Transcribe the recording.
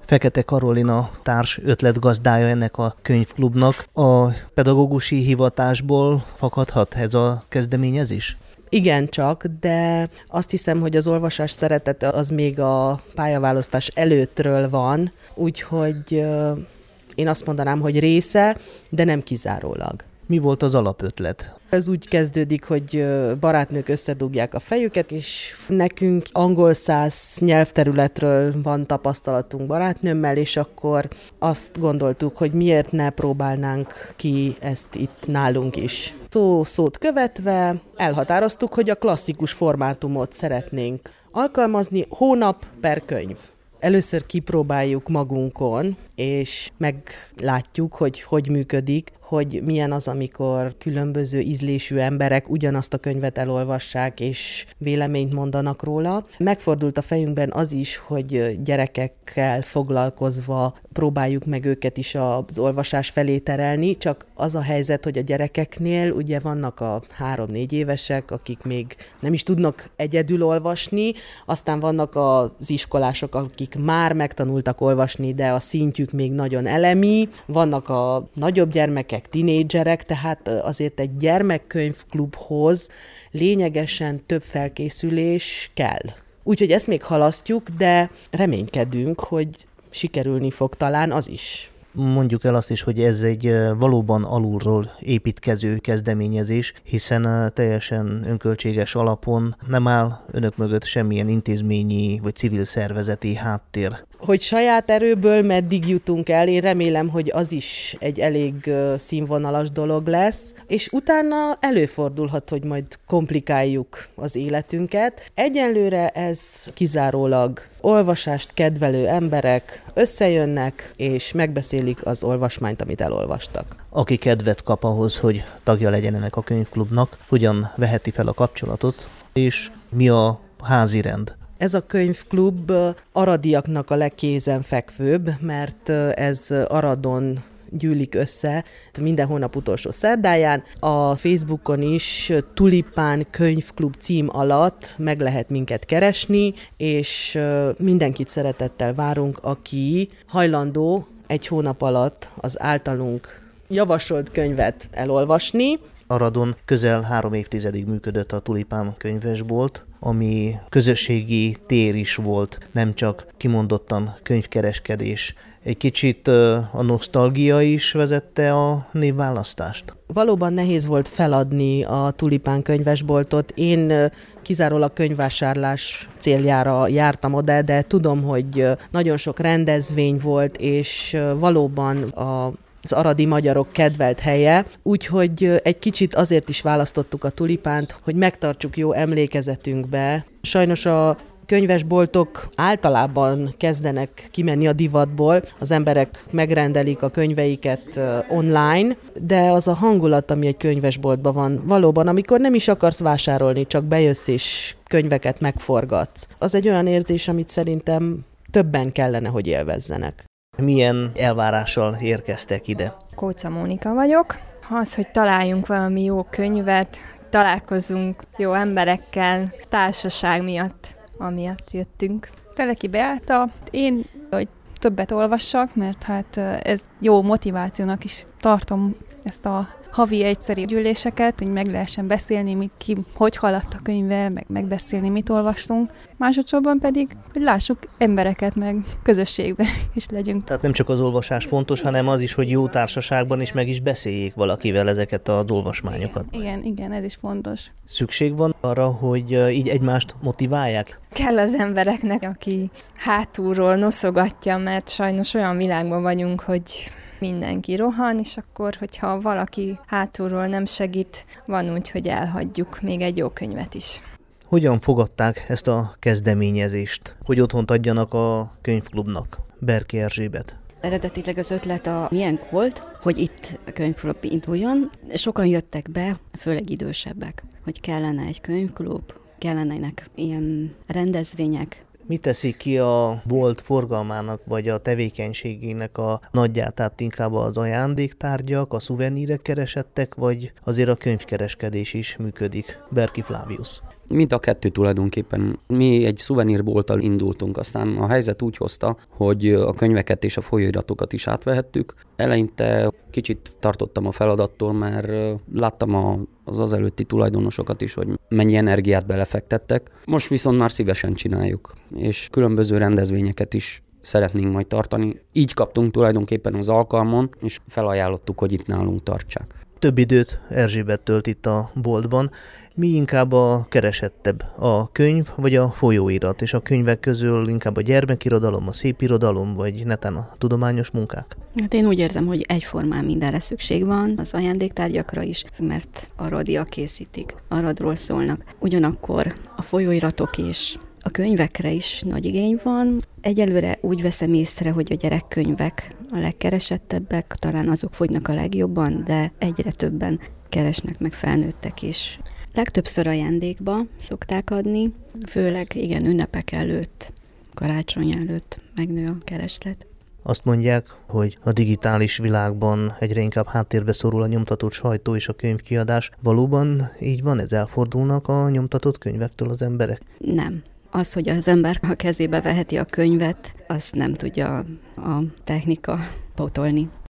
Fekete Karolina társ ötletgazdája ennek a könyvklubnak. A pedagógusi hivatásból fakadhat ez a kezdeményezés? Igen csak, de azt hiszem, hogy az olvasás szeretete az még a pályaválasztás előttről van, úgyhogy én azt mondanám, hogy része, de nem kizárólag. Mi volt az alapötlet? Ez úgy kezdődik, hogy barátnők összedugják a fejüket, és nekünk angol-szász nyelvterületről van tapasztalatunk barátnőmmel, és akkor azt gondoltuk, hogy miért ne próbálnánk ki ezt itt nálunk is. Szót követve elhatároztuk, hogy a klasszikus formátumot szeretnénk alkalmazni, hónap per könyv. Először kipróbáljuk magunkon, és meglátjuk, hogy működik, hogy milyen az, amikor különböző ízlésű emberek ugyanazt a könyvet elolvassák, és véleményt mondanak róla. Megfordult a fejünkben az is, hogy gyerekekkel foglalkozva próbáljuk meg őket is az olvasás felé terelni, csak az a helyzet, hogy a gyerekeknél ugye vannak a 3-4 évesek, akik még nem is tudnak egyedül olvasni, aztán vannak az iskolások, akik már megtanultak olvasni, de a szintjük még nagyon elemi, vannak a nagyobb gyermekek, tinédzserek, tehát azért egy gyermekkönyvklubhoz lényegesen több felkészülés kell. Úgyhogy ezt még halasztjuk, de reménykedünk, hogy sikerülni fog talán az is. Mondjuk el azt is, hogy ez egy valóban alulról építkező kezdeményezés, hiszen teljesen önköltséges alapon nem áll önök mögött semmilyen intézményi vagy civil szervezeti háttér. Hogy saját erőből meddig jutunk el, én remélem, hogy az is egy elég színvonalas dolog lesz, és utána előfordulhat, hogy majd komplikáljuk az életünket. Egyenlőre ez kizárólag olvasást kedvelő emberek összejönnek, és megbeszélik az olvasmányt, amit elolvastak. Aki kedvet kap ahhoz, hogy tagja legyen ennek a könyvklubnak, hogyan veheti fel a kapcsolatot, és mi a házirend? Ez a könyvklub aradiaknak a legkézenfekvőbb, mert ez Aradon gyűlik össze minden hónap utolsó szerdáján. A Facebookon is Tulipán könyvklub cím alatt meg lehet minket keresni, és mindenkit szeretettel várunk, aki hajlandó egy hónap alatt az általunk javasolt könyvet elolvasni. Aradon közel 3 évtizedig működött a Tulipán könyvesbolt, ami közösségi tér is volt, nem csak kimondottan könyvkereskedés. Egy kicsit a nosztalgia is vezette a névválasztást? Valóban nehéz volt feladni a Tulipán könyvesboltot. Én kizárólag könyvvásárlás céljára jártam oda, de tudom, hogy nagyon sok rendezvény volt, és valóban az aradi magyarok kedvelt helye, úgyhogy egy kicsit azért is választottuk a Tulipánt, hogy megtartsuk jó emlékezetünkbe. Sajnos a könyvesboltok általában kezdenek kimenni a divatból, az emberek megrendelik a könyveiket online, de az a hangulat, ami egy könyvesboltban van valóban, amikor nem is akarsz vásárolni, csak bejössz és könyveket megforgatsz. Az egy olyan érzés, amit szerintem többen kellene, hogy élvezzenek. Milyen elvárással érkeztek ide? Kóca Mónika vagyok. Az, hogy találjunk valami jó könyvet, találkozzunk jó emberekkel, társaság miatt, amiatt jöttünk. Teleki Beáta, én, hogy többet olvassak, mert hát ez jó motivációnak is tartom ezt a havi egyszeri gyűléseket, hogy meg lehessen beszélni, ki hogy haladt a könyvvel, meg megbeszélni, mit olvastunk. Másodszorban pedig, hogy lássuk embereket, meg közösségbe is legyünk. Tehát nem csak az olvasás fontos, hanem az is, hogy jó társaságban is meg is beszéljék valakivel ezeket az olvasmányokat. Igen, ez is fontos. Szükség van arra, hogy így egymást motiválják? Kell az embereknek, aki hátulról noszogatja, mert sajnos olyan világban vagyunk, hogy mindenki rohan, és akkor, hogyha valaki hátulról nem segít, van úgy, hogy elhagyjuk még egy jó könyvet is. Hogyan fogadták ezt a kezdeményezést, hogy otthont adjanak a könyvklubnak? Berki Erzsébet. Eredetileg az ötlet milyen volt, hogy itt a könyvklub induljon. Sokan jöttek be, főleg idősebbek, hogy kellene egy könyvklub, kellenének ilyen rendezvények. Mi teszi ki a bolt forgalmának, vagy a tevékenységének a nagyját, tehát inkább az ajándéktárgyak, a szuvenírek keresettek, vagy azért a könyvkereskedés is működik? Berki Flávius. Mind a kettő tulajdonképpen. Mi egy szuvenírbolttal indultunk, aztán a helyzet úgy hozta, hogy a könyveket és a folyóiratokat is átvehettük. Eleinte kicsit tartottam a feladattól, mert láttam az előtti tulajdonosokat is, hogy mennyi energiát belefektettek. Most viszont már szívesen csináljuk, és különböző rendezvényeket is szeretnénk majd tartani. Így kaptunk tulajdonképpen az alkalmon, és felajánlottuk, hogy itt nálunk tartsák. Több időt Erzsébet tölt itt a boltban. Mi inkább a keresettebb, a könyv vagy a folyóirat, és a könyvek közül inkább a gyermekirodalom, a szépirodalom, vagy netán a tudományos munkák? Hát én úgy érzem, hogy egyformán mindenre szükség van, az ajándéktárgyakra is, mert aradiak készítik, aradról szólnak. Ugyanakkor a folyóiratok is, a könyvekre is nagy igény van. Egyelőre úgy veszem észre, hogy a gyerekkönyvek a legkeresettebbek, talán azok fogynak a legjobban, de egyre többen keresnek meg felnőttek is. Legtöbbször ajándékba szokták adni, főleg igen, ünnepek előtt, karácsony előtt megnő a kereslet. Azt mondják, hogy a digitális világban egyre inkább háttérbe szorul a nyomtatott sajtó és a könyvkiadás. Valóban így van? Ez elfordulnak a nyomtatott könyvektől az emberek? Nem. Az, hogy az ember a kezébe veheti a könyvet, azt nem tudja a technika pótolni.